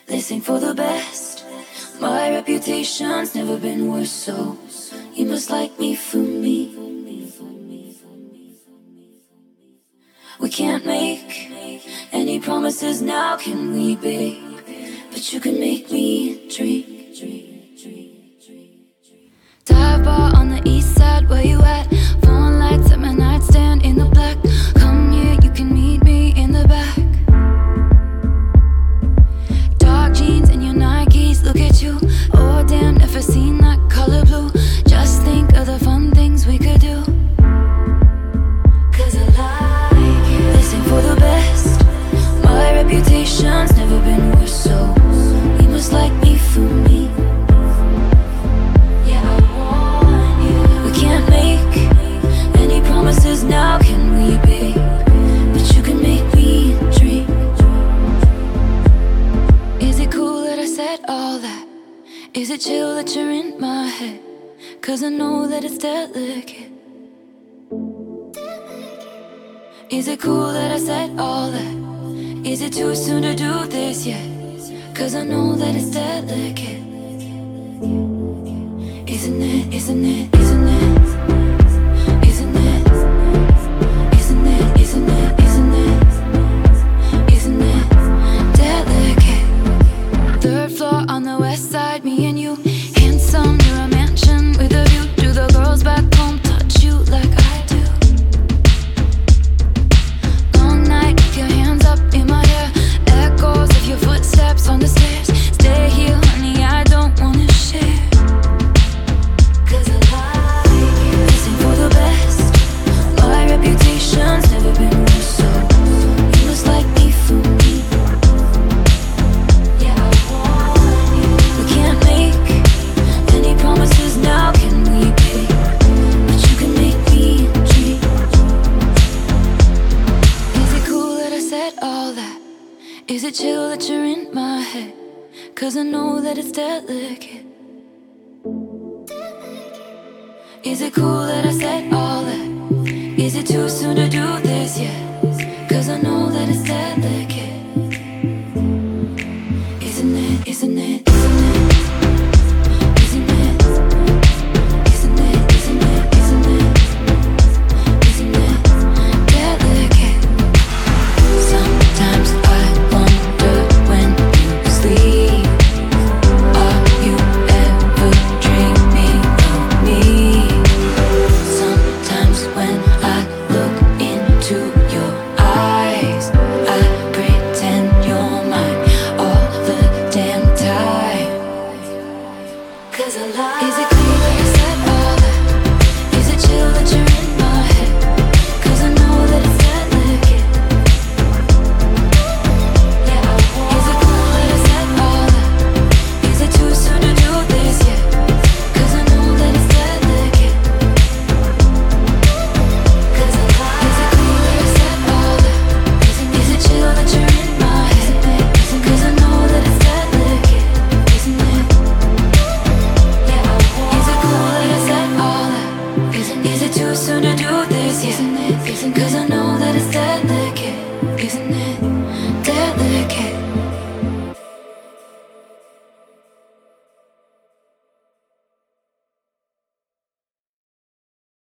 This ain't for the best. My reputation's never been worse, so you must like me for me. We can't make any promises now, can we, babe? But you can make me dream. Dive bar on the east side, where you at? Phone lights at my nightstand in the black. Come here, you can meet me in the back. Dark jeans and your Nikes, look at you. Oh damn, never seen that color blue. Just think of the fun things we could do. Cause I like it. This ain't for the best. My reputation's never been worse, so you must like me for me. Yeah, I want you. We can't make any promises now, can we, babe? But you can make me dream. Is it cool that I said all that? Is it chill that you're in my head? Cause I know that it's delicate. Is it cool that I said all that? Is it too soon to do this yet? Cause I know that it's delicate. Isn't it, isn't it, isn't it? Isn't it? Isn't it, isn't it, isn't it? Isn't it delicate? Third floor on the west side, me and you. Handsome, you're a mansion with a view. Do the girls back home touch you like I do? Long night, keep your hands up in my hair. Echoes of your footsteps on the stairs. Stay here, honey, I don't wanna share. Cause I like it. This ain't for the best. My reputation's never been worse, so you must like me for me. Yeah, I want you. We can't make any promises now, can we, babe? But you can make me dream. Is it cool that I said all that? Is it chill that you're in my head? Cause I know that it's delicate. Is it cool that I said all that? Is it too soon to do this yet? Cause I know that it's delicate. Isn't it, isn't it, isn't it? Isn't it? Isn't it, isn't it, isn't it? Isn't it delicate? Sometimes I wonder when you sleep, are you ever dreaming of me? Sometimes when I look into your eyes, I pretend you're mine all the damn time. Cause I like. Is it cool that I said all that? Is it chill that you're in my head? Cause I know that it's delicate. Yeah, I want. Is it cool that I said all that? Is it too soon to do this yet? Cause I know that it's delicate. Cause I like. Is it cool that I said all that? Is it chill that you're in my head? Cause I know that it's delicate. Isn't it? Yeah, I want. Is it cool that I said all that? Is it too soon to do this yet? Cause I know